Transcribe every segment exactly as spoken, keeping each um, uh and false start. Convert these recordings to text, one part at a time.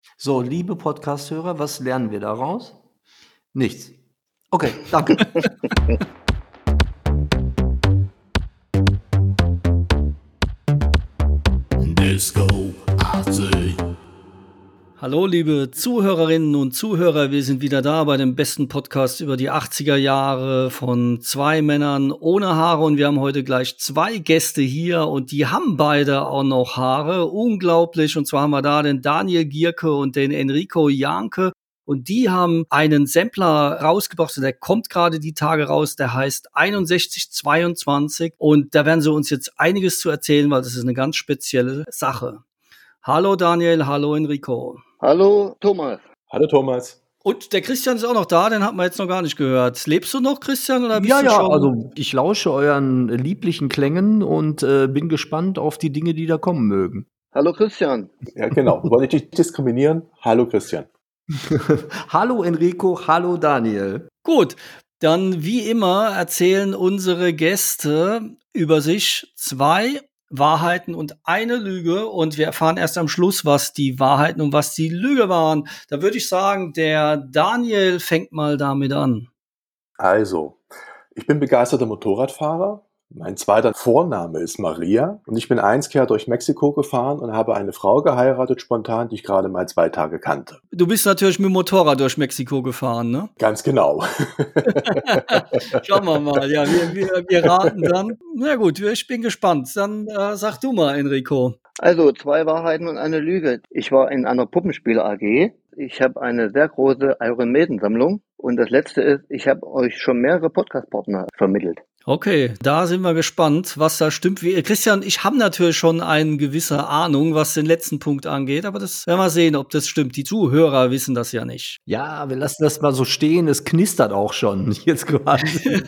So, liebe Podcast-Hörer, was lernen wir daraus? Nichts. Okay, danke. Disco achtzig. Hallo liebe Zuhörerinnen und Zuhörer, wir sind wieder da bei dem besten Podcast über die achtziger Jahre von zwei Männern ohne Haare und wir haben heute gleich zwei Gäste hier und die haben beide auch noch Haare, unglaublich, und zwar haben wir da den Daniel Gierke und den Enrico Janke und die haben einen Sampler rausgebracht, der kommt gerade die Tage raus, der heißt einundsechzig zweiundzwanzig und da werden sie uns jetzt einiges zu erzählen, weil das ist eine ganz spezielle Sache. Hallo Daniel, hallo Enrico. Hallo Thomas. Hallo Thomas. Und der Christian ist auch noch da, den hat man jetzt noch gar nicht gehört. Lebst du noch, Christian, oder bist ja, du ja, schon? also ich lausche euren lieblichen Klängen und äh, bin gespannt auf die Dinge, die da kommen mögen. Hallo Christian. Ja, genau. Wollte ich dich diskriminieren? Hallo Christian. Hallo Enrico, hallo Daniel. Gut, dann wie immer erzählen unsere Gäste über sich zwei Wahrheiten und eine Lüge und wir erfahren erst am Schluss, was die Wahrheiten und was die Lüge waren. Da würde ich sagen, der Daniel fängt mal damit an. Also, ich bin begeisterter Motorradfahrer. Mein zweiter Vorname ist Maria und ich bin einst quer durch Mexiko gefahren und habe eine Frau geheiratet spontan, die ich gerade mal zwei Tage kannte. Du bist natürlich mit dem Motorrad durch Mexiko gefahren, ne? Ganz genau. Schauen wir mal, ja, wir, wir, wir raten dann. Na gut, ich bin gespannt. Dann äh, sag du mal, Enrico. Also zwei Wahrheiten und eine Lüge. Ich war in einer Puppenspieler-A G. Ich habe eine sehr große Iron Maiden-Sammlung. Und das Letzte ist, ich habe euch schon mehrere Podcast-Partner vermittelt. Okay, da sind wir gespannt, was da stimmt. Wie, Christian, ich habe natürlich schon eine gewisse Ahnung, was den letzten Punkt angeht, aber das werden wir sehen, ob das stimmt. Die Zuhörer wissen das ja nicht. Ja, wir lassen das mal so stehen, es knistert auch schon jetzt quasi.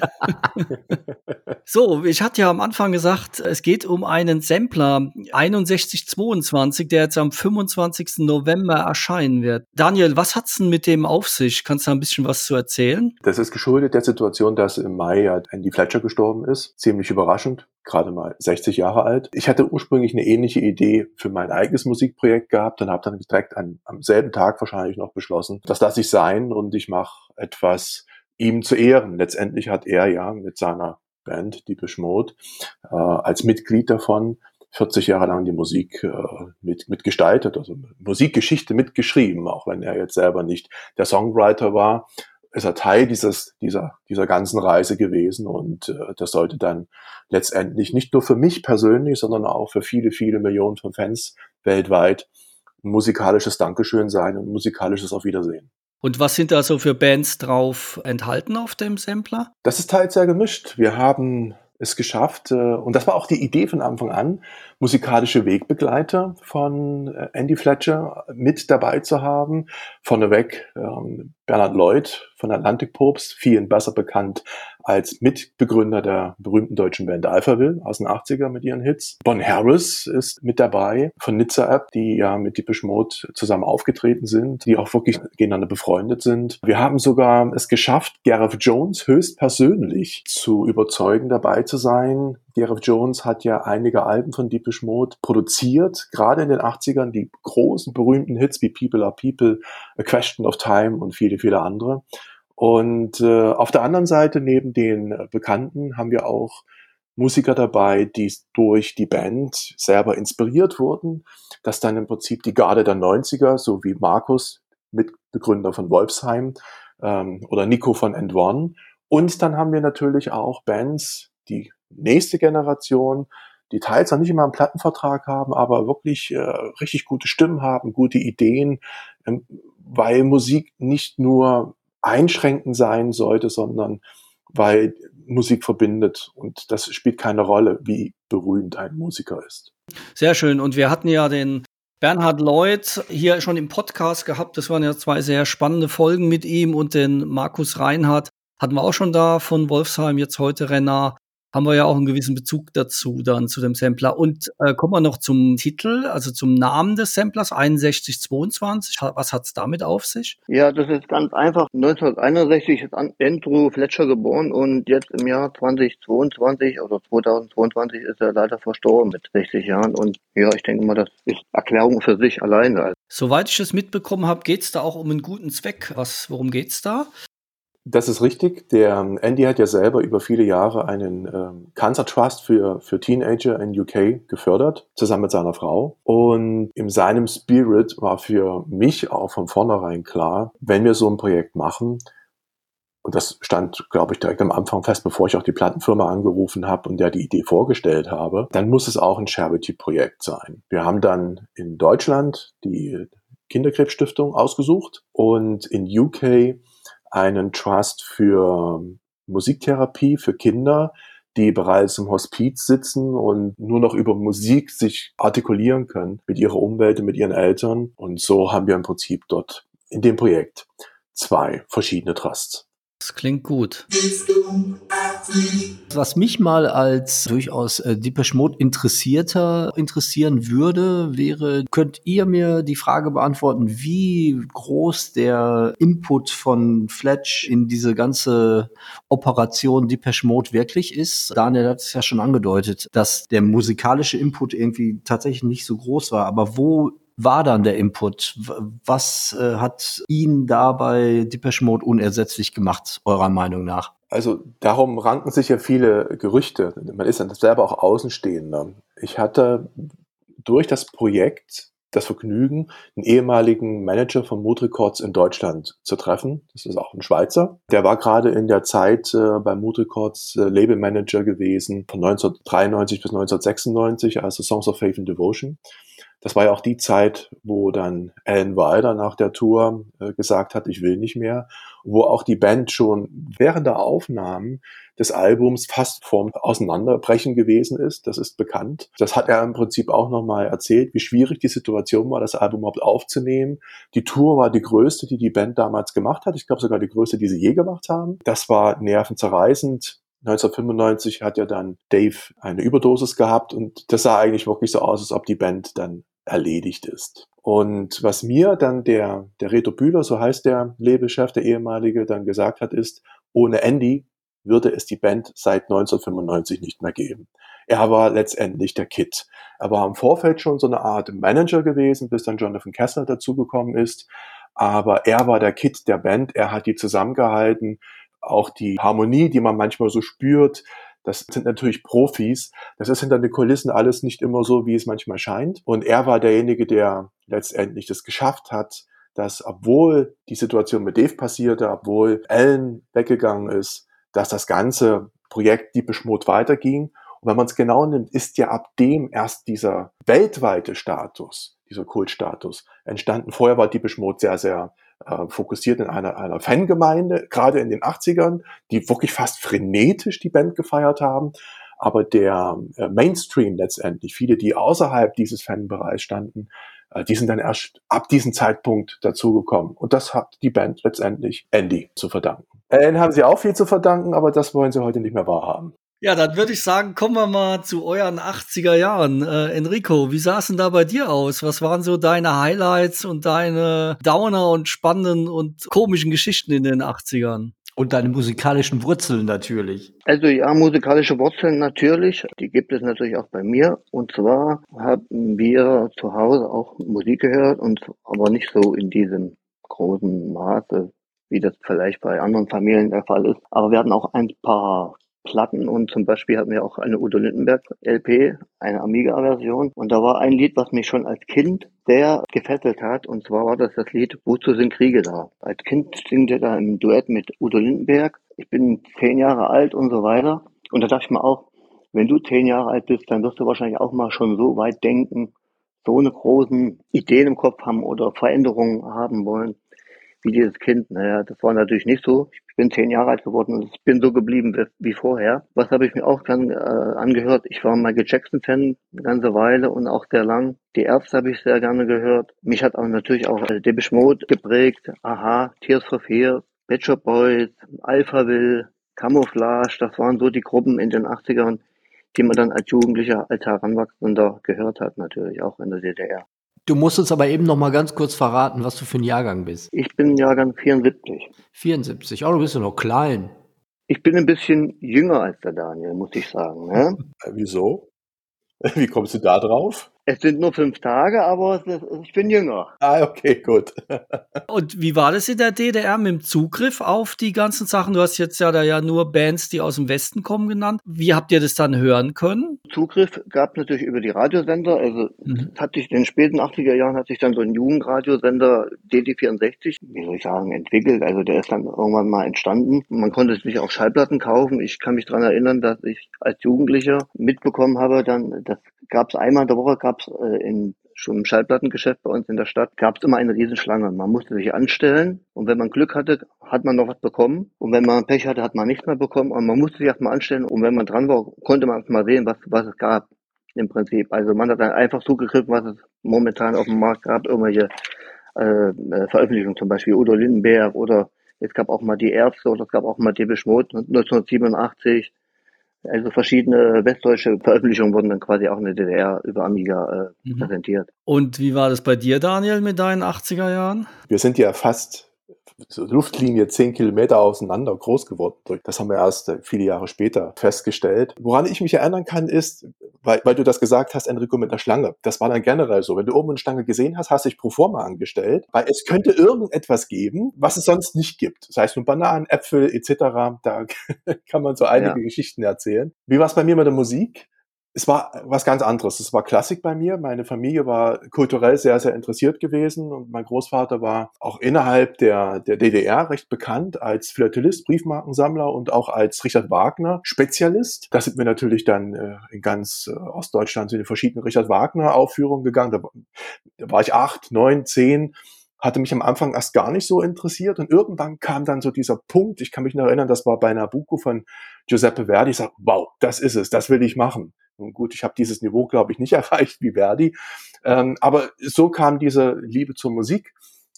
So, ich hatte ja am Anfang gesagt, es geht um einen Sampler einundsechzig zweiundzwanzig, der jetzt am fünfundzwanzigsten November erscheinen wird. Daniel, was hat's denn mit dem auf sich? Kannst du da ein bisschen was zu erzählen? Das ist geschuldet der Situation, dass im Mai ja Andy Fletcher gestorben ist. Ziemlich überraschend, gerade mal sechzig Jahre alt. Ich hatte ursprünglich eine ähnliche Idee für mein eigenes Musikprojekt gehabt und habe dann direkt an, am selben Tag wahrscheinlich noch beschlossen, das lasse ich sein und ich mache etwas ihm zu Ehren. Letztendlich hat er ja mit seiner Band Depeche Mode äh, als Mitglied davon vierzig Jahre lang die Musik äh, mit, mitgestaltet, also Musikgeschichte mitgeschrieben, auch wenn er jetzt selber nicht der Songwriter war, ist er Teil dieses, dieser, dieser ganzen Reise gewesen und äh, das sollte dann letztendlich nicht nur für mich persönlich, sondern auch für viele, viele Millionen von Fans weltweit ein musikalisches Dankeschön sein und ein musikalisches Auf Wiedersehen. Und was sind da so für Bands drauf enthalten auf dem Sampler? Das ist teils sehr gemischt. Wir haben es geschafft, äh, und das war auch die Idee von Anfang an, musikalische Wegbegleiter von äh, Andy Fletcher mit dabei zu haben. Vorneweg ähm, Bernhard Lloyd von Atlantic Popes, vielen besser bekannt als Mitbegründer der berühmten deutschen Band Alphaville aus den achtziger mit ihren Hits. Bon Harris ist mit dabei von Nizza App, die ja mit Depeche Mode zusammen aufgetreten sind, die auch wirklich gegeneinander befreundet sind. Wir haben sogar es geschafft, Gareth Jones höchstpersönlich zu überzeugen, dabei zu sein. Gareth Jones hat ja einige Alben von Depeche Mode produziert, gerade in den achtzigern, die großen, berühmten Hits wie People Are People, A Question of Time und viele, viele andere. Und äh, auf der anderen Seite, neben den äh, Bekannten, haben wir auch Musiker dabei, die durch die Band selber inspiriert wurden. Das dann im Prinzip die Garde der neunziger, so wie Markus, Mitbegründer von Wolfsheim, ähm, oder Nico von And One. Und dann haben wir natürlich auch Bands, die nächste Generation, die teils noch nicht immer einen Plattenvertrag haben, aber wirklich äh, richtig gute Stimmen haben, gute Ideen, ähm, weil Musik nicht nur einschränkend sein sollte, sondern weil Musik verbindet und das spielt keine Rolle, wie berühmt ein Musiker ist. Sehr schön. Und wir hatten ja den Bernhard Lloyd hier schon im Podcast gehabt. Das waren ja zwei sehr spannende Folgen mit ihm und den Markus Reinhardt hatten wir auch schon da von Wolfsheim, jetzt heute Renard. haben wir ja auch einen gewissen Bezug dazu dann zu dem Sampler. Und äh, kommen wir noch zum Titel, also zum Namen des Samplers, einundsechzig zweiundzwanzig. Was hat's damit auf sich? Ja, das ist ganz einfach. neunzehnhunderteinundsechzig ist Andrew Fletcher geboren und jetzt im Jahr zweitausendzweiundzwanzig oder zweitausendzweiundzwanzig ist er leider verstorben mit sechzig Jahren. Und ja, ich denke mal, das ist Erklärung für sich alleine. Soweit ich es mitbekommen habe, geht's da auch um einen guten Zweck. Was, worum geht's da? Das ist richtig. Der Andy hat ja selber über viele Jahre einen ähm, Cancer Trust für, für Teenager in U K gefördert, zusammen mit seiner Frau. Und in seinem Spirit war für mich auch von vornherein klar, wenn wir so ein Projekt machen, und das stand, glaube ich, direkt am Anfang fest, bevor ich auch die Plattenfirma angerufen habe und der die Idee vorgestellt habe, dann muss es auch ein Charity-Projekt sein. Wir haben dann in Deutschland die Kinderkrebsstiftung ausgesucht und in U K einen Trust für Musiktherapie für Kinder, die bereits im Hospiz sitzen und nur noch über Musik sich artikulieren können mit ihrer Umwelt und mit ihren Eltern. Und so haben wir im Prinzip dort in dem Projekt zwei verschiedene Trusts. Das klingt gut. Was mich mal als durchaus äh, Depeche Mode Interessierter interessieren würde, wäre, könnt ihr mir die Frage beantworten, wie groß der Input von Fletch in diese ganze Operation Depeche Mode wirklich ist? Daniel hat es ja schon angedeutet, dass der musikalische Input irgendwie tatsächlich nicht so groß war, aber wo war dann der Input? Was äh, hat ihn dabei Depeche Mode unersetzlich gemacht, eurer Meinung nach? Also darum ranken sich ja viele Gerüchte. Man ist dann selber auch Außenstehender. Ich hatte durch das Projekt das Vergnügen, einen ehemaligen Manager von Mood Records in Deutschland zu treffen. Das ist auch ein Schweizer. Der war gerade in der Zeit äh, bei Mood Records äh, Labelmanager gewesen, von neunzehnhundertdreiundneunzig bis neunzehnhundertsechsundneunzig, also Songs of Faith and Devotion. Das war ja auch die Zeit, wo dann Alan Wilder nach der Tour äh, gesagt hat, ich will nicht mehr. Wo auch die Band schon während der Aufnahmen des Albums fast vorm Auseinanderbrechen gewesen ist. Das ist bekannt. Das hat er im Prinzip auch nochmal erzählt, wie schwierig die Situation war, das Album überhaupt aufzunehmen. Die Tour war die größte, die die Band damals gemacht hat. Ich glaube sogar die größte, die sie je gemacht haben. Das war nervenzerreißend. neunzehnhundertfünfundneunzig hat ja dann Dave eine Überdosis gehabt und das sah eigentlich wirklich so aus, als ob die Band dann erledigt ist. Und was mir dann der, der Reto Bühler, so heißt der Labelchef, der ehemalige, dann gesagt hat, ist, ohne Andy würde es die Band seit neunzehnhundertfünfundneunzig nicht mehr geben. Er war letztendlich der Kid. Er war im Vorfeld schon so eine Art Manager gewesen, bis dann Jonathan Kessler dazugekommen ist. Aber er war der Kid der Band, er hat die zusammengehalten. Auch die Harmonie, die man manchmal so spürt, das sind natürlich Profis. Das ist hinter den Kulissen alles nicht immer so, wie es manchmal scheint. Und er war derjenige, der letztendlich das geschafft hat, dass obwohl die Situation mit Dave passierte, obwohl Alan weggegangen ist, dass das ganze Projekt Depeche Mode weiterging. Und wenn man es genau nimmt, ist ja ab dem erst dieser weltweite Status, dieser Kultstatus entstanden. Vorher war Depeche Mode sehr, sehr äh, fokussiert in einer, einer Fangemeinde, gerade in den achtzigern, die wirklich fast frenetisch die Band gefeiert haben. Aber der äh, Mainstream letztendlich, viele, die außerhalb dieses Fanbereichs standen, äh, die sind dann erst ab diesem Zeitpunkt dazugekommen. Und das hat die Band letztendlich Andy zu verdanken. Alan haben sie auch viel zu verdanken, aber das wollen sie heute nicht mehr wahrhaben. Ja, dann würde ich sagen, kommen wir mal zu euren achtziger Jahren. Äh, Enrico, wie sah es denn da bei dir aus? Was waren so deine Highlights und deine Downer und spannenden und komischen Geschichten in den achtzigern? Und deine musikalischen Wurzeln natürlich. Also ja, musikalische Wurzeln natürlich, die gibt es natürlich auch bei mir. Und zwar haben wir zu Hause auch Musik gehört, und aber nicht so in diesem großen Maße, wie das vielleicht bei anderen Familien der Fall ist. Aber wir hatten auch ein paar Platten, und zum Beispiel hatten wir auch eine Udo Lindenberg L P, eine Amiga-Version, und da war ein Lied, was mich schon als Kind sehr gefesselt hat, und zwar war das das Lied Wozu sind Kriege da? Als Kind singt er da im Duett mit Udo Lindenberg, ich bin zehn Jahre alt und so weiter, und da dachte ich mir auch, wenn du zehn Jahre alt bist, dann wirst du wahrscheinlich auch mal schon so weit denken, so eine großen Ideen im Kopf haben oder Veränderungen haben wollen, wie dieses Kind. Naja, das war natürlich nicht so. Ich bin zehn Jahre alt geworden und ich bin so geblieben wie, wie vorher. Was habe ich mir auch dann äh, angehört? Ich war Michael Jackson-Fan eine ganze Weile und auch sehr lang. Die Ärzte habe ich sehr gerne gehört. Mich hat auch natürlich auch äh, Depeche Mode geprägt. Aha, Tears for Fears, Pet Shop Boys, Alphaville, Camouflage, das waren so die Gruppen in den achtzigern, die man dann als Jugendlicher, als Heranwachsender gehört hat, natürlich auch in der D D R. Du musst uns aber eben noch mal ganz kurz verraten, was du für ein Jahrgang bist. Ich bin Jahrgang vierundsiebzig. vierundsiebzig, oh, du bist ja noch klein. Ich bin ein bisschen jünger als der Daniel, muss ich sagen. Ne? Äh, wieso? Wie kommst du da drauf? Es sind nur fünf Tage, aber es ist, ich bin jünger. Ah, okay, gut. Und wie war das in der D D R mit dem Zugriff auf die ganzen Sachen? Du hast jetzt ja da ja nur Bands, die aus dem Westen kommen, genannt. Wie habt ihr das dann hören können? Zugriff gab es natürlich über die Radiosender. Also Mhm. es hat sich in den späten achtziger Jahren hat sich dann so ein Jugendradiosender D D vierundsechzig, wie soll ich sagen, entwickelt. Also der ist dann irgendwann mal entstanden. Man konnte sich auch Schallplatten kaufen. Ich kann mich daran erinnern, dass ich als Jugendlicher mitbekommen habe, dann das gab es einmal in der Woche, gab es äh, in schon im Schallplattengeschäft bei uns in der Stadt, gab es immer eine Riesenschlange. Man musste sich anstellen und wenn man Glück hatte, hat man noch was bekommen. Und wenn man Pech hatte, hat man nichts mehr bekommen. Und man musste sich erstmal anstellen und wenn man dran war, konnte man erst mal sehen, was, was es gab im Prinzip. Also man hat dann einfach zugegriffen, was es momentan auf dem Markt gab, irgendwelche äh, äh, Veröffentlichungen, zum Beispiel Udo Lindenberg oder es gab auch mal die Ärzte oder es gab auch mal Depeche Mode neunzehnhundertsiebenundachtzig. Also verschiedene westdeutsche Veröffentlichungen wurden dann quasi auch in der D D R über Amiga äh, Mhm. präsentiert. Und wie war das bei dir, Daniel, mit deinen achtziger Jahren? Wir sind ja fast so Luftlinie zehn Kilometer auseinander groß geworden. Das haben wir erst äh, viele Jahre später festgestellt. Woran ich mich erinnern kann, ist, weil, weil du das gesagt hast, Enrico, mit einer Schlange. Das war dann generell so. Wenn du oben eine Schlange gesehen hast, hast du dich pro forma angestellt, weil es könnte irgendetwas geben, was es sonst nicht gibt. Das heißt, nur Bananen, Äpfel et cetera. Da kann man so einige Ja. Geschichten erzählen. Wie war es bei mir mit der Musik? Es war was ganz anderes. Es war Klassik bei mir. Meine Familie war kulturell sehr, sehr interessiert gewesen und mein Großvater war auch innerhalb der, der D D R recht bekannt als Philatelist, Briefmarkensammler und auch als Richard Wagner Spezialist. Da sind wir natürlich dann äh, in ganz äh, Ostdeutschland zu den verschiedenen Richard Wagner Aufführungen gegangen. Da, war- da war ich acht, neun, zehn. Hatte mich am Anfang erst gar nicht so interessiert und irgendwann kam dann so dieser Punkt, ich kann mich noch erinnern, das war bei Nabucco von Giuseppe Verdi. Ich sage, wow, das ist es, das will ich machen. Und gut, ich habe dieses Niveau, glaube ich, nicht erreicht wie Verdi, ähm, aber so kam diese Liebe zur Musik.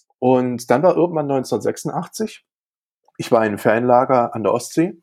Und dann war irgendwann neunzehnhundertsechsundachtzig, ich war in einem Ferienlager an der Ostsee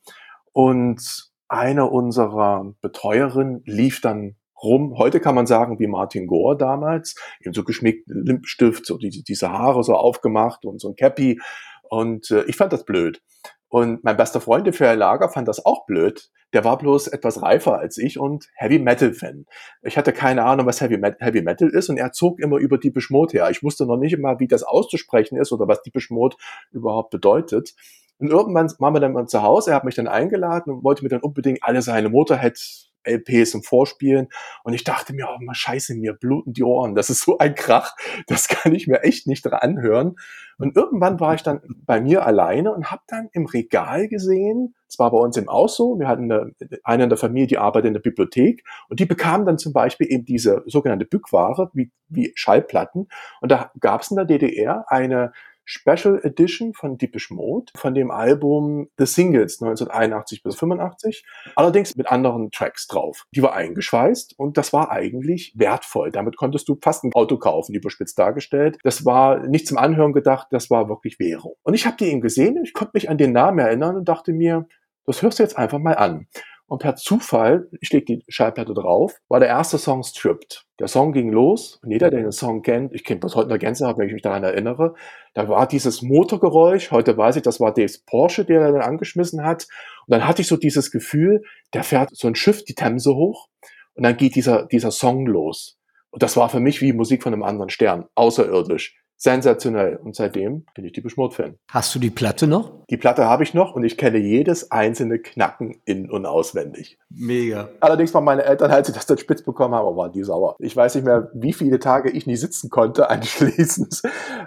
und eine unserer Betreuerinnen lief dann rum. Heute kann man sagen, wie Martin Gore damals, eben so geschminkten Lippenstift, so diese, diese Haare so aufgemacht und so ein Cappy. Und äh, ich fand das blöd. Und mein bester Freund im Ferienlager fand das auch blöd. Der war bloß etwas reifer als ich und Heavy Metal Fan. Ich hatte keine Ahnung, was Heavy, Met- Heavy Metal ist und er zog immer über Depeche Mode her. Ich wusste noch nicht immer, wie das auszusprechen ist oder was Depeche Mode überhaupt bedeutet. Und irgendwann waren wir dann mal zu Hause, er hat mich dann eingeladen und wollte mir dann unbedingt alle seine Motorhead-L Ps im Vorspielen. Und ich dachte mir, oh, mal scheiße, mir bluten die Ohren. Das ist so ein Krach, das kann ich mir echt nicht dran anhören. Und irgendwann war ich dann bei mir alleine und habe dann im Regal gesehen, es war bei uns im Haus so, wir hatten eine, eine in der Familie, die arbeitet in der Bibliothek und die bekam dann zum Beispiel eben diese sogenannte Bückware, wie, wie Schallplatten. Und da gab es in der D D R eine Special Edition von Depeche Mode, von dem Album The Singles neunzehnhunderteinundachtzig bis fünfundachtzig, allerdings mit anderen Tracks drauf. Die war eingeschweißt und das war eigentlich wertvoll. Damit konntest du fast ein Auto kaufen, überspitzt dargestellt. Das war nicht zum Anhören gedacht, das war wirklich Währung. Und ich habe die eben gesehen, ich konnte mich an den Namen erinnern und dachte mir, das hörst du jetzt einfach mal an. Und per Zufall, ich leg die Schallplatte drauf, war der erste Song Stripped. Der Song ging los und jeder, der den Song kennt, ich kenne bis heute noch Gänsehaut, wenn ich mich daran erinnere, da war dieses Motorgeräusch, heute weiß ich, das war Daves Porsche, der er dann angeschmissen hat. Und dann hatte ich so dieses Gefühl, der fährt so ein Schiff die Themse hoch und dann geht dieser, dieser Song los. Und das war für mich wie Musik von einem anderen Stern, außerirdisch. Sensationell. Und seitdem bin ich Depeche Mode-Fan. Hast du die Platte noch? Die Platte habe ich noch und ich kenne jedes einzelne Knacken in- und auswendig. Mega. Allerdings waren meine Eltern, als sie das dann spitz bekommen haben, waren die sauer. Ich weiß nicht mehr, wie viele Tage ich nie sitzen konnte anschließend.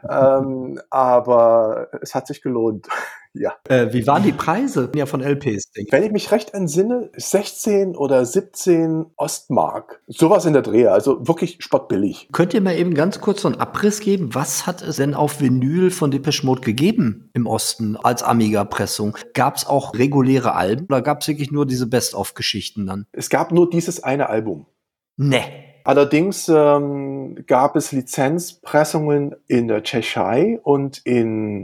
ähm, aber es hat sich gelohnt. Ja. Äh, wie waren die Preise? Ja, von L Ps, denke ich. Wenn ich mich recht entsinne, sechzehn oder siebzehn Ostmark. Sowas in der Drehe, also wirklich spottbillig. Könnt ihr mal eben ganz kurz so einen Abriss geben? Was hat es denn auf Vinyl von Depeche Mode gegeben im Osten als Amiga-Pressung? Gab es auch reguläre Alben oder gab es wirklich nur diese Best-of-Geschichten dann? Es gab nur dieses eine Album. Ne. Allerdings ähm, gab es Lizenzpressungen in der Tschechei und in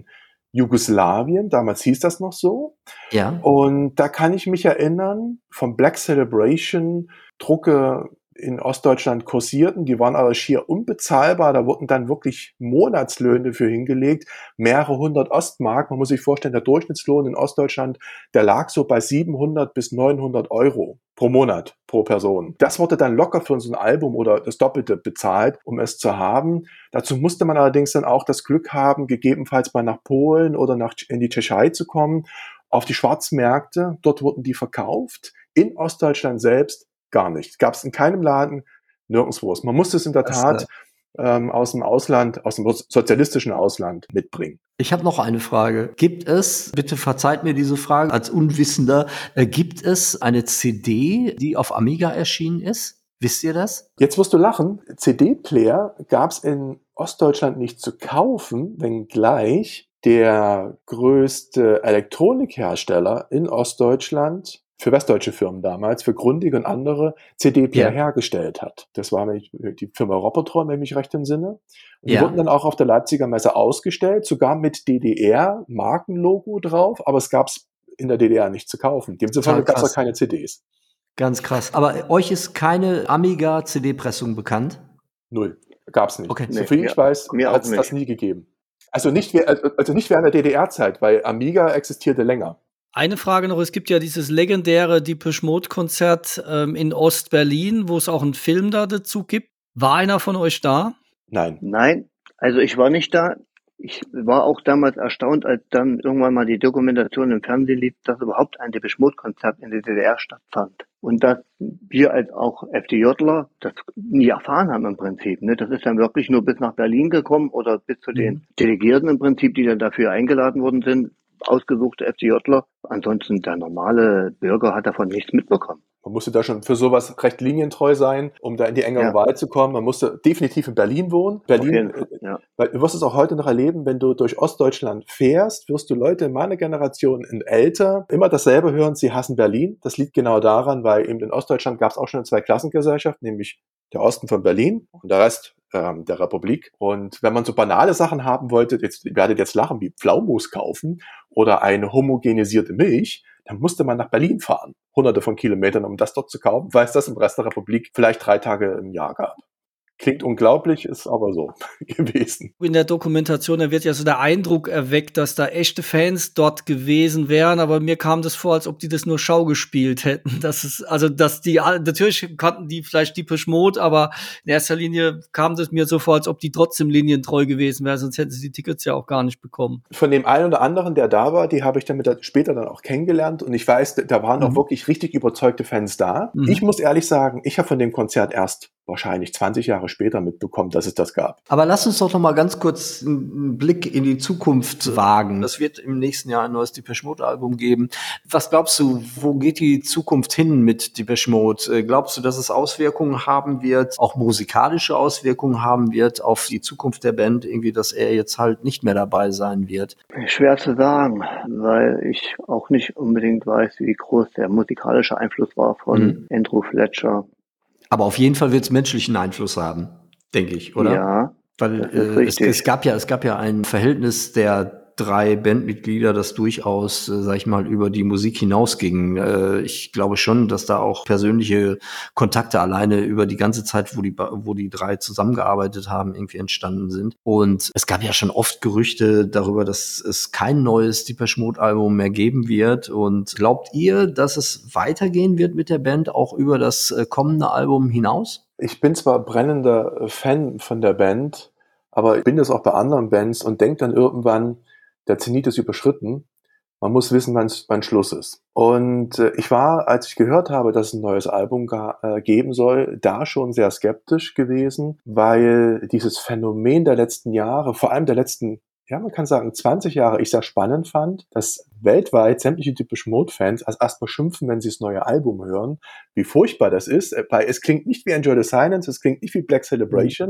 Jugoslawien, damals hieß das noch so. Ja. Und da kann ich mich erinnern, vom Black Celebration Drucke in Ostdeutschland kursierten, die waren aber schier unbezahlbar, da wurden dann wirklich Monatslöhne für hingelegt, mehrere hundert Ostmark. Man muss sich vorstellen, der Durchschnittslohn in Ostdeutschland, der lag so bei siebenhundert bis neunhundert Euro pro Monat, pro Person. Das wurde dann locker für so ein Album oder das Doppelte bezahlt, um es zu haben. Dazu musste man allerdings dann auch das Glück haben, gegebenenfalls mal nach Polen oder nach, in die Tschechei zu kommen, auf die Schwarzmärkte, dort wurden die verkauft, in Ostdeutschland selbst gar nicht. Gab es in keinem Laden, nirgendwo. Man musste es in der Tat ähm, aus dem Ausland, aus dem sozialistischen Ausland mitbringen. Ich habe noch eine Frage. Gibt es, bitte verzeiht mir diese Frage als Unwissender, äh, gibt es eine C D, die auf Amiga erschienen ist? Wisst ihr das? Jetzt wirst du lachen. C D-Player gab es in Ostdeutschland nicht zu kaufen, wenngleich der größte Elektronikhersteller in Ostdeutschland für westdeutsche Firmen damals, für Grundig und andere C D-Player ja. hergestellt hat. Das war die Firma Robotron, wenn ich mich recht entsinne. Und die ja. wurden dann auch auf der Leipziger Messe ausgestellt, sogar mit D D R-Markenlogo drauf, aber es gab es in der D D R nicht zu kaufen. Demzufolge gab es auch keine C Ds. Ganz krass. Aber euch ist keine Amiga-C D-Pressung bekannt? Null. Gab es nicht. Okay. Nee, Soviel ich weiß, hat es das nie gegeben. Also nicht, also nicht während der D D R-Zeit, weil Amiga existierte länger. Eine Frage noch, es gibt ja dieses legendäre Depeche Mode Konzert ähm, in Ost-Berlin, wo es auch einen Film da dazu gibt. War einer von euch da? Nein. Nein, also ich war nicht da. Ich war auch damals erstaunt, als dann irgendwann mal die Dokumentation im Fernsehen lief, dass überhaupt ein Depeche Mode Konzert in der D D R stattfand. Und dass wir als auch FDJler das nie erfahren haben im Prinzip. Ne? Das ist dann wirklich nur bis nach Berlin gekommen oder bis zu den Delegierten im Prinzip, die dann dafür eingeladen worden sind. Ausgesuchte FDJler. Ansonsten der normale Bürger hat davon nichts mitbekommen. Man musste da schon für sowas recht linientreu sein, um da in die engere ja. Wahl zu kommen. Man musste definitiv in Berlin wohnen. Berlin, ja. weil du wirst es auch heute noch erleben, wenn du durch Ostdeutschland fährst, wirst du Leute in meiner Generation und älter immer dasselbe hören, sie hassen Berlin. Das liegt genau daran, weil eben in Ostdeutschland gab es auch schon eine Zweiklassengesellschaft, nämlich der Osten von Berlin und der Rest ähm, der Republik. Und wenn man so banale Sachen haben wollte, jetzt ihr werdet jetzt lachen, wie Pflaumus kaufen oder eine homogenisierte Milch, dann musste man nach Berlin fahren, hunderte von Kilometern, um das dort zu kaufen, weil es das im Rest der Republik vielleicht drei Tage im Jahr gab. Klingt unglaublich, ist aber so gewesen. In der Dokumentation, da wird ja so der Eindruck erweckt, dass da echte Fans dort gewesen wären, aber mir kam das vor, als ob die das nur Schau gespielt hätten. Das ist, also, dass die, natürlich kannten die vielleicht Depeche Mode, aber in erster Linie kam das mir so vor, als ob die trotzdem linientreu gewesen wären, sonst hätten sie die Tickets ja auch gar nicht bekommen. Von dem einen oder anderen, der da war, die habe ich dann mit der, später dann auch kennengelernt und ich weiß, da waren mhm. auch wirklich richtig überzeugte Fans da. Mhm. Ich muss ehrlich sagen, ich habe von dem Konzert erst wahrscheinlich zwanzig Jahre später mitbekommen, dass es das gab. Aber lass uns doch noch mal ganz kurz einen Blick in die Zukunft wagen. Es wird im nächsten Jahr ein neues Depeche Mode Album geben. Was glaubst du, wo geht die Zukunft hin mit Depeche Mode? Glaubst du, dass es Auswirkungen haben wird, auch musikalische Auswirkungen haben wird auf die Zukunft der Band, irgendwie, dass er jetzt halt nicht mehr dabei sein wird? Schwer zu sagen, weil ich auch nicht unbedingt weiß, wie groß der musikalische Einfluss war von mhm. Andrew Fletcher. Aber auf jeden Fall wird es menschlichen Einfluss haben, denke ich, oder? Ja. Weil äh, es, es gab ja, es gab ja ein Verhältnis der drei Bandmitglieder, das durchaus, äh, sag ich mal, über die Musik hinausging. Äh, ich glaube schon, dass da auch persönliche Kontakte alleine über die ganze Zeit, wo die, wo die drei zusammengearbeitet haben, irgendwie entstanden sind. Und es gab ja schon oft Gerüchte darüber, dass es kein neues Depeche Mode Album mehr geben wird. Und glaubt ihr, dass es weitergehen wird mit der Band, auch über das äh, kommende Album hinaus? Ich bin zwar brennender Fan von der Band, aber ich bin das auch bei anderen Bands und denke dann irgendwann, der Zenit ist überschritten. Man muss wissen, wann Schluss ist. Und äh, ich war, als ich gehört habe, dass es ein neues Album ga, äh, geben soll, da schon sehr skeptisch gewesen, weil dieses Phänomen der letzten Jahre, vor allem der letzten, ja, man kann sagen zwanzig Jahre, ich sehr spannend fand, dass weltweit sämtliche Depeche Mode-Fans als erstmal schimpfen, wenn sie das neue Album hören, wie furchtbar das ist, weil es klingt nicht wie Enjoy the Silence, es klingt nicht wie Black Celebration,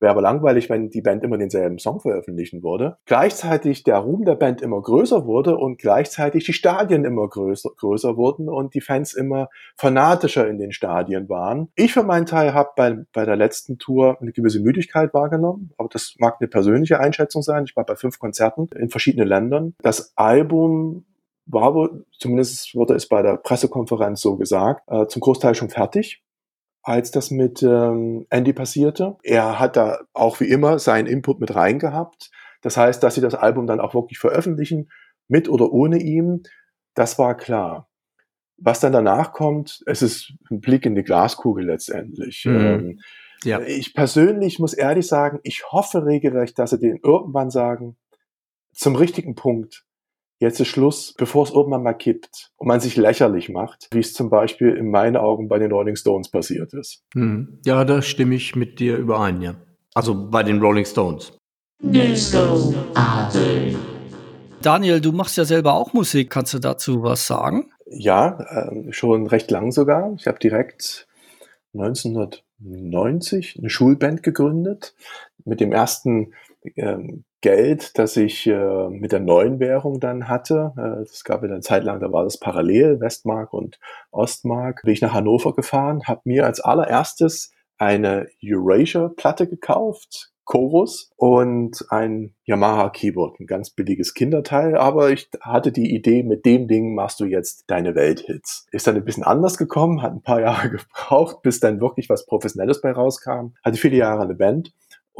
Wäre aber langweilig, wenn die Band immer denselben Song veröffentlichen würde. Gleichzeitig der Ruhm der Band immer größer wurde und gleichzeitig die Stadien immer größer, größer wurden und die Fans immer fanatischer in den Stadien waren. Ich für meinen Teil habe bei, bei der letzten Tour eine gewisse Müdigkeit wahrgenommen, aber das mag eine persönliche Einschätzung sein. Ich war bei fünf Konzerten in verschiedenen Ländern. Das Album war wohl, zumindest wurde es bei der Pressekonferenz so gesagt, äh, zum Großteil schon fertig, als das mit ähm, Andy passierte. Er hat da auch wie immer seinen Input mit reingehabt. Das heißt, dass sie das Album dann auch wirklich veröffentlichen, mit oder ohne ihm, das war klar. Was dann danach kommt, es ist ein Blick in die Glaskugel letztendlich. Mhm. Ähm, Ja. Ich persönlich muss ehrlich sagen, ich hoffe regelrecht, dass sie den irgendwann sagen, zum richtigen Punkt, jetzt ist Schluss, bevor es irgendwann mal kippt und man sich lächerlich macht, wie es zum Beispiel in meinen Augen bei den Rolling Stones passiert ist. Mhm. Ja, da stimme ich mit dir überein, ja. Also bei den Rolling Stones. Disco Party. Daniel, du machst ja selber auch Musik. Kannst du dazu was sagen? Ja, ähm, schon recht lang sogar. Ich habe direkt neunzehnhundertneunzig eine Schulband gegründet mit dem ersten ähm, Geld, das ich äh, mit der neuen Währung dann hatte. Äh, es gab ja eine Zeit lang, da war das parallel, Westmark und Ostmark. Bin ich nach Hannover gefahren, habe mir als allererstes eine Erasure-Platte gekauft, Chorus, und ein Yamaha-Keyboard, ein ganz billiges Kinderteil, aber ich hatte die Idee, mit dem Ding machst du jetzt deine Welthits. Ist dann ein bisschen anders gekommen, hat ein paar Jahre gebraucht, bis dann wirklich was Professionelles bei rauskam. Hatte viele Jahre eine Band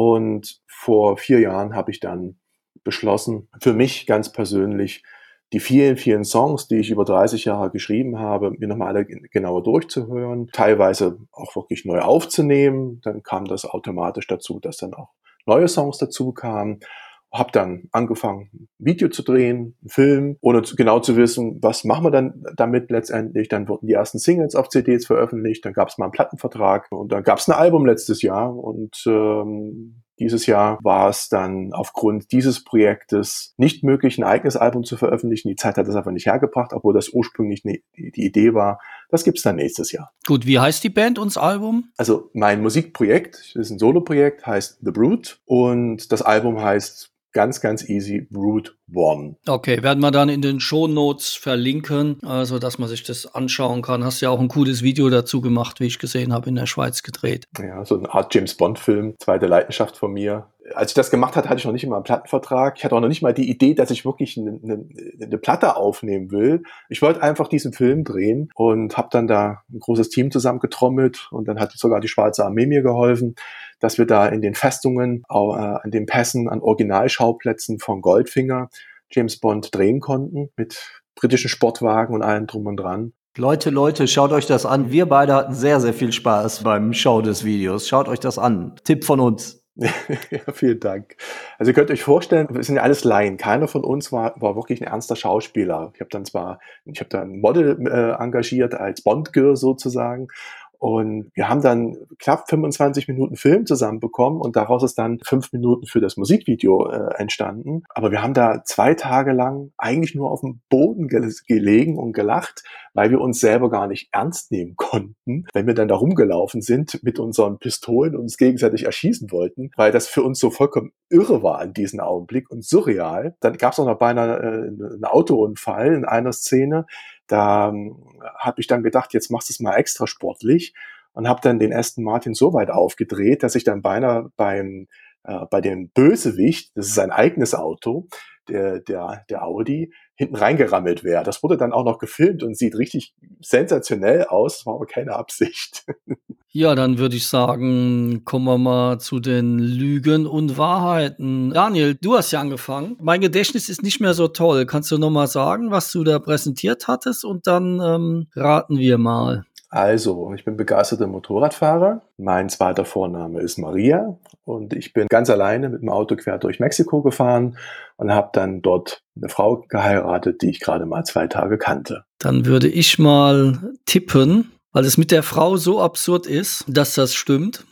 und vor vier Jahren habe ich dann beschlossen, für mich ganz persönlich, die vielen, vielen Songs, die ich über dreißig Jahre geschrieben habe, mir nochmal alle genauer durchzuhören, teilweise auch wirklich neu aufzunehmen. Dann kam das automatisch dazu, dass dann auch neue Songs dazu kamen. Habe dann angefangen, ein Video zu drehen, einen Film, ohne zu, genau zu wissen, was machen wir dann damit letztendlich. Dann wurden die ersten Singles auf C Ds veröffentlicht, dann gab es mal einen Plattenvertrag und dann gab es ein Album letztes Jahr und ähm, dieses Jahr war es dann aufgrund dieses Projektes nicht möglich, ein eigenes Album zu veröffentlichen. Die Zeit hat das einfach nicht hergebracht, obwohl das ursprünglich ne, die, die Idee war. Das gibt's dann nächstes Jahr. Gut, wie heißt die Band und das Album? Also mein Musikprojekt, das ist ein Soloprojekt, heißt The Brute und das Album heißt ganz, ganz easy Brute One. Okay, werden wir dann in den Shownotes verlinken, also dass man sich das anschauen kann. Hast ja auch ein cooles Video dazu gemacht, wie ich gesehen habe, in der Schweiz gedreht. Ja, so eine Art James-Bond-Film, zweite Leidenschaft von mir. Als ich das gemacht hatte, hatte ich noch nicht mal einen Plattenvertrag. Ich hatte auch noch nicht mal die Idee, dass ich wirklich eine, eine, eine Platte aufnehmen will. Ich wollte einfach diesen Film drehen und habe dann da ein großes Team zusammengetrommelt und dann hat sogar die Schweizer Armee mir geholfen, dass wir da in den Festungen, äh, an den Pässen, an Originalschauplätzen von Goldfinger James Bond drehen konnten mit britischen Sportwagen und allem drum und dran. Leute, Leute, schaut euch das an. Wir beide hatten sehr, sehr viel Spaß beim Schau des Videos. Schaut euch das an. Tipp von uns. Ja, vielen Dank. Also ihr könnt euch vorstellen, wir sind ja alles Laien. Keiner von uns war, war wirklich ein ernster Schauspieler. Ich habe dann zwar, ich habe da ein Model äh, engagiert als Bond-Girl sozusagen. Und wir haben dann knapp fünfundzwanzig Minuten Film zusammenbekommen und daraus ist dann fünf Minuten für das Musikvideo äh, entstanden. Aber wir haben da zwei Tage lang eigentlich nur auf dem Boden ge- gelegen und gelacht, weil wir uns selber gar nicht ernst nehmen konnten, wenn wir dann da rumgelaufen sind mit unseren Pistolen und uns gegenseitig erschießen wollten, weil das für uns so vollkommen irre war in diesem Augenblick und surreal. Dann gab es auch noch beinahe äh, einen Autounfall in einer Szene. Da ähm, habe ich dann gedacht, jetzt machst du es mal extra sportlich und habe dann den Aston Martin so weit aufgedreht, dass ich dann beinahe beim äh, bei dem Bösewicht, das ist sein eigenes Auto, der der der Audi, hinten reingerammelt wäre. Das wurde dann auch noch gefilmt und sieht richtig sensationell aus, war aber keine Absicht. Ja, dann würde ich sagen, kommen wir mal zu den Lügen und Wahrheiten. Daniel, du hast ja angefangen. Mein Gedächtnis ist nicht mehr so toll. Kannst du noch mal sagen, was du da präsentiert hattest? Und dann ähm, raten wir mal. Also, ich bin begeisterter Motorradfahrer. Mein zweiter Vorname ist Maria und ich bin ganz alleine mit dem Auto quer durch Mexiko gefahren und habe dann dort eine Frau geheiratet, die ich gerade mal zwei Tage kannte. Dann würde ich mal tippen, weil es mit der Frau so absurd ist, dass das stimmt.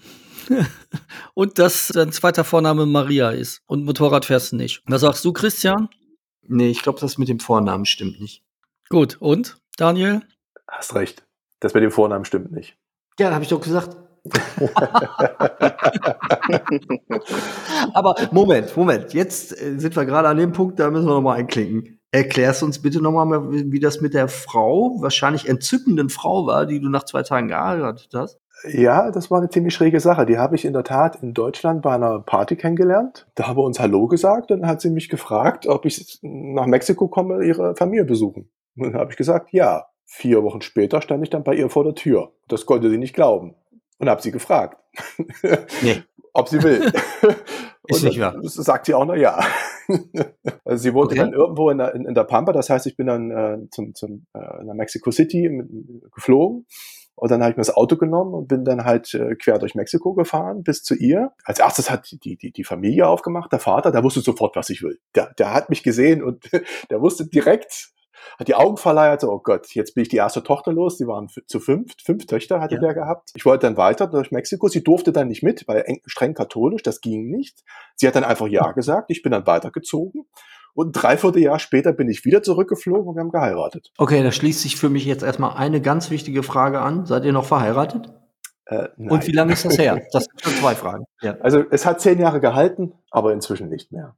Und dass dein zweiter Vorname Maria ist. Und Motorrad fährst du nicht. Was sagst du, Christian? Nee, ich glaube, das mit dem Vornamen stimmt nicht. Gut, und Daniel? Hast recht. Das mit dem Vornamen stimmt nicht. Ja, da habe ich doch gesagt. Aber Moment, Moment. Jetzt sind wir gerade an dem Punkt, da müssen wir nochmal einklinken. Erklärst uns bitte nochmal, wie das mit der Frau, wahrscheinlich entzückenden Frau war, die du nach zwei Tagen geheiratet hast. Ja, das war eine ziemlich schräge Sache. Die habe ich in der Tat in Deutschland bei einer Party kennengelernt. Da haben wir uns Hallo gesagt und dann hat sie mich gefragt, ob ich nach Mexiko komme, ihre Familie besuchen. Und dann habe ich gesagt, ja. Vier Wochen später stand ich dann bei ihr vor der Tür. Das konnte sie nicht glauben. Und habe sie gefragt, nee. ob sie will. Ist nicht wahr. Das sagt sie auch noch ja. Also sie wohnte Okay. dann irgendwo in der, in, in der Pampa. Das heißt, ich bin dann äh, zum, zum, äh, nach Mexico City mit, geflogen. Und dann habe ich mir das Auto genommen und bin dann halt äh, quer durch Mexiko gefahren bis zu ihr. Als erstes hat die, die, die Familie aufgemacht, der Vater, der wusste sofort, was ich will. Der, der hat mich gesehen und der wusste direkt, hat die Augen verleiert, so, oh Gott, jetzt bin ich die erste Tochter los, die waren f- zu fünf, fünf Töchter hatte Ja. der gehabt. Ich wollte dann weiter durch Mexiko, sie durfte dann nicht mit, weil eng, streng katholisch, das ging nicht. Sie hat dann einfach Ja gesagt, ich bin dann weitergezogen und ein Dreivierteljahr später bin ich wieder zurückgeflogen und wir haben geheiratet. Okay, da schließt sich für mich jetzt erstmal eine ganz wichtige Frage an. Seid ihr noch verheiratet? Äh, nein. Und wie lange ist das her? Das sind schon zwei Fragen. Ja. Also es hat zehn Jahre gehalten, aber inzwischen nicht mehr.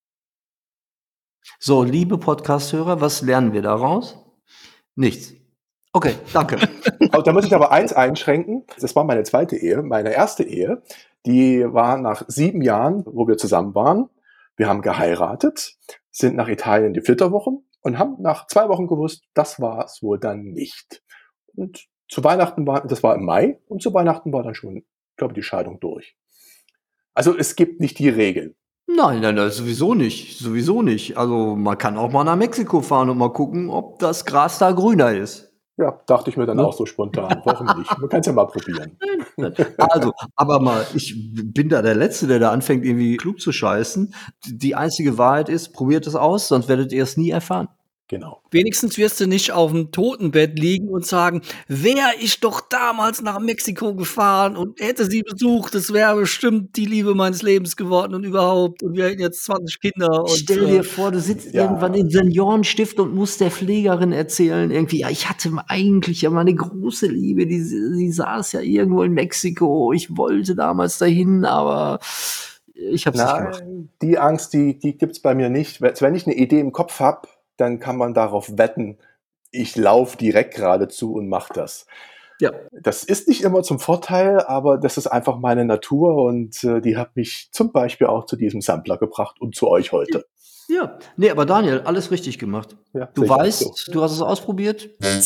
So, liebe Podcast-Hörer, was lernen wir daraus? Nichts. Okay, danke. Aber da muss ich aber eins einschränken. Das war meine zweite Ehe. Meine erste Ehe, die war nach sieben Jahren, wo wir zusammen waren. Wir haben geheiratet, sind nach Italien in die Flitterwochen und haben nach zwei Wochen gewusst, das war es wohl dann nicht. Und zu Weihnachten war, das war im Mai, und zu Weihnachten war dann schon, ich glaube, die Scheidung durch. Also es gibt nicht die Regeln. Nein, nein, nein, sowieso nicht. Sowieso nicht. Also man kann auch mal nach Mexiko fahren und mal gucken, ob das Gras da grüner ist. Ja, dachte ich mir dann Ne? auch so spontan. Warum nicht? Man kann es ja mal probieren. Also, aber mal, ich bin da der Letzte, der da anfängt, irgendwie klug zu scheißen. Die einzige Wahrheit ist, probiert es aus, sonst werdet ihr es nie erfahren. Genau. Wenigstens wirst du nicht auf dem Totenbett liegen und sagen, wäre ich doch damals nach Mexiko gefahren und hätte sie besucht, das wäre bestimmt die Liebe meines Lebens geworden und überhaupt. Und wir hätten jetzt zwanzig Kinder. Und, Stell dir vor, du sitzt ja. irgendwann im Seniorenstift und musst der Pflegerin erzählen, irgendwie, ja, ich hatte eigentlich ja meine große Liebe, die, die saß ja irgendwo in Mexiko, ich wollte damals dahin, aber ich hab's nicht gemacht. Nein, die Angst, die, die gibt's bei mir nicht. Wenn ich eine Idee im Kopf habe, dann kann man darauf wetten, ich laufe direkt geradezu und mache das. Ja. Das ist nicht immer zum Vorteil, aber das ist einfach meine Natur und äh, die hat mich zum Beispiel auch zu diesem Sampler gebracht und zu euch heute. Ja, nee, aber Daniel, alles richtig gemacht. Ja, Du sehe ich auch weißt, so. du hast es ausprobiert.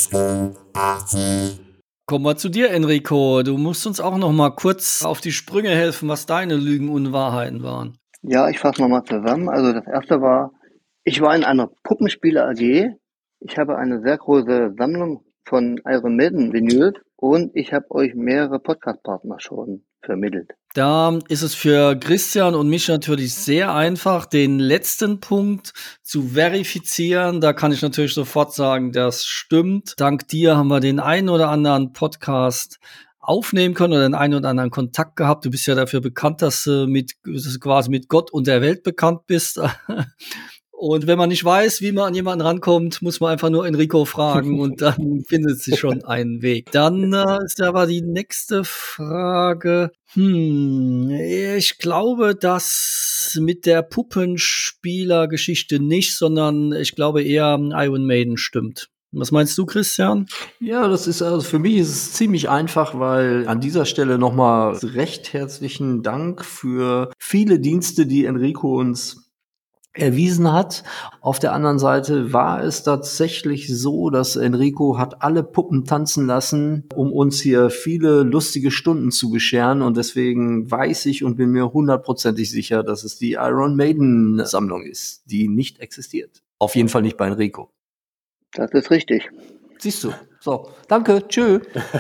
Kommen wir zu dir, Enrico. Du musst uns auch noch mal kurz auf die Sprünge helfen, was deine Lügen und Wahrheiten waren. Ja, ich fasse nochmal zusammen. Also das erste war, ich war in einer Puppenspieler-A G. Ich habe eine sehr große Sammlung von Iron Maiden Vinyls und ich habe euch mehrere Podcast-Partner schon vermittelt. Da ist es für Christian und mich natürlich sehr einfach, den letzten Punkt zu verifizieren. Da kann ich natürlich sofort sagen, das stimmt. Dank dir haben wir den einen oder anderen Podcast aufnehmen können oder den einen oder anderen Kontakt gehabt. Du bist ja dafür bekannt, dass du mit, dass du quasi mit Gott und der Welt bekannt bist. Und wenn man nicht weiß, wie man an jemanden rankommt, muss man einfach nur Enrico fragen und dann findet sich schon einen Weg. Dann äh, ist aber die nächste Frage. Hm, ich glaube, dass mit der Puppenspieler-Geschichte nicht, sondern ich glaube eher Iron Maiden stimmt. Was meinst du, Christian? Ja, das ist also für mich ist es ziemlich einfach, weil an dieser Stelle nochmal recht herzlichen Dank für viele Dienste, die Enrico uns erwiesen hat. Auf der anderen Seite war es tatsächlich so, dass Enrico hat alle Puppen tanzen lassen, um uns hier viele lustige Stunden zu bescheren. Und deswegen weiß ich und bin mir hundertprozentig sicher, dass es die Iron Maiden Sammlung ist, die nicht existiert. Auf jeden Fall nicht bei Enrico. Das ist richtig. Siehst du. So, danke, tschö.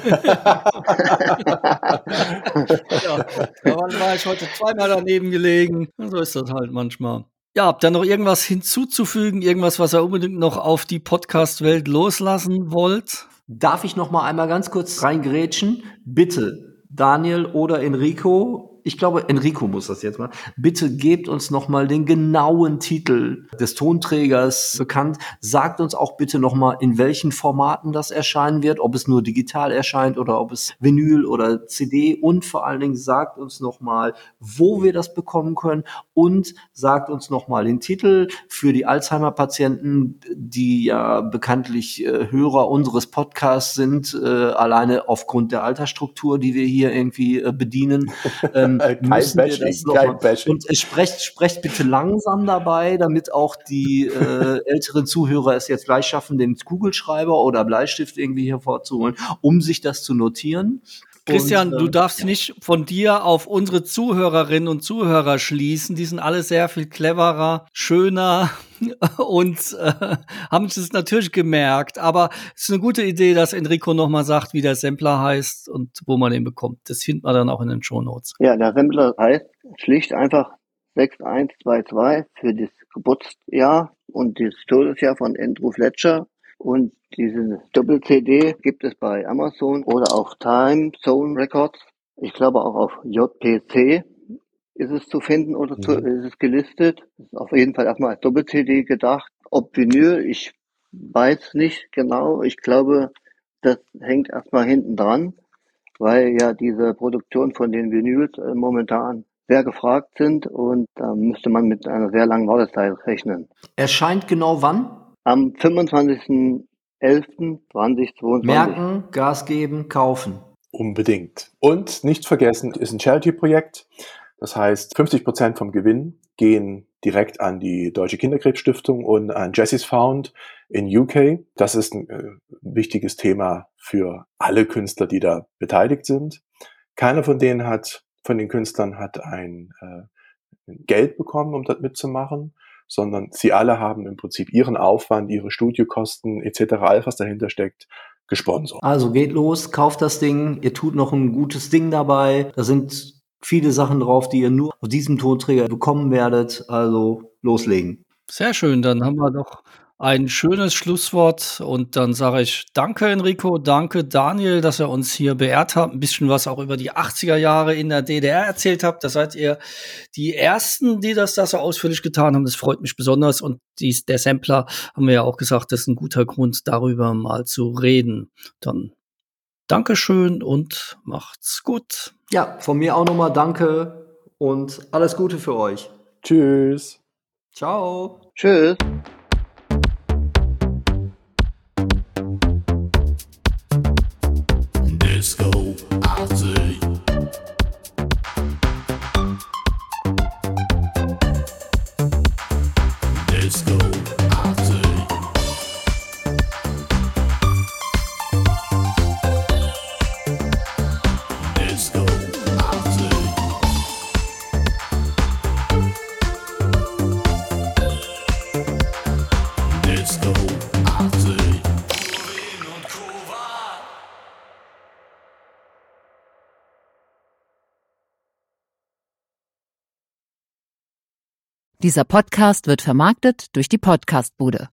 Ja, daran war ich heute zweimal daneben gelegen. So ist das halt manchmal. Ja, habt ihr noch irgendwas hinzuzufügen? Irgendwas, was ihr unbedingt noch auf die Podcast-Welt loslassen wollt? Darf ich noch mal einmal ganz kurz reingrätschen? Bitte, Daniel oder Enrico, Ich glaube, Enrico muss das jetzt mal. Bitte gebt uns nochmal den genauen Titel des Tonträgers bekannt. Sagt uns auch bitte nochmal, in welchen Formaten das erscheinen wird, ob es nur digital erscheint oder ob es Vinyl oder C D, und vor allen Dingen sagt uns nochmal, wo wir das bekommen können, und sagt uns nochmal den Titel für die Alzheimer-Patienten, die ja bekanntlich äh, Hörer unseres Podcasts sind, äh, alleine aufgrund der Altersstruktur, die wir hier irgendwie äh, bedienen. Ähm, Kein müssen wir Bashing, das noch kein mal, Bashing. und äh, sprecht, sprecht bitte langsam dabei, damit auch die äh, älteren Zuhörer es jetzt gleich schaffen, den Kugelschreiber oder Bleistift irgendwie hervorzuholen, um sich das zu notieren. Christian, Und, du äh, darfst ja. nicht von dir auf unsere Zuhörerinnen und Zuhörer schließen. Die sind alle sehr viel cleverer, schöner und äh, haben es natürlich gemerkt. Aber es ist eine gute Idee, dass Enrico nochmal sagt, wie der Sampler heißt und wo man den bekommt. Das findet man dann auch in den Shownotes. Ja, der Sampler heißt schlicht einfach sechs eins zwei zwei für das Geburtsjahr und das Todesjahr von Andrew Fletcher. Und diese Doppel-C D gibt es bei Amazon oder auf Time Zone Records. Ich glaube auch auf J P C ist es zu finden oder zu, Mhm. ist es gelistet. Ist auf jeden Fall erstmal als Doppel-C D gedacht. Ob Vinyl, ich weiß nicht genau. Ich glaube, das hängt erstmal hinten dran, weil ja diese Produktion von den Vinyls äh, momentan sehr gefragt sind, und da müsste man mit einer sehr langen Wartezeit rechnen. Erscheint genau wann? Am fünfundzwanzigsten elften zweitausendzweiundzwanzig. Merken, Gas geben, kaufen. Unbedingt. Und nicht vergessen, ist ein Charity-Projekt. Das heißt, fünfzig Prozent vom Gewinn gehen direkt an die Deutsche Kinderkrebsstiftung und an Jessie's Found in U K. Das ist ein äh, wichtiges Thema für alle Künstler, die da beteiligt sind. Keiner von denen hat, von den Künstlern hat ein äh, Geld bekommen, um das mitzumachen, sondern sie alle haben im Prinzip ihren Aufwand, ihre Studiokosten et cetera, alles, was dahinter steckt, gesponsert. Also geht los, kauft das Ding, ihr tut noch ein gutes Ding dabei. Da sind viele Sachen drauf, die ihr nur auf diesem Tonträger bekommen werdet. Also loslegen. Sehr schön, dann haben wir doch ein schönes Schlusswort und dann sage ich danke Enrico, danke Daniel, dass ihr uns hier beehrt habt, ein bisschen was auch über die achtziger Jahre in der D D R erzählt habt. Da seid ihr die Ersten, die das da so ausführlich getan haben. Das freut mich besonders, und dies, der Sampler, haben wir ja auch gesagt, das ist ein guter Grund, darüber mal zu reden. Dann Dankeschön und macht's gut. Ja, von mir auch nochmal danke und alles Gute für euch. Tschüss. Ciao. Tschüss. Disco Arty. Disco Arty. Disco Arty. Disco Arty. Dieser Podcast wird vermarktet durch die Podcastbude.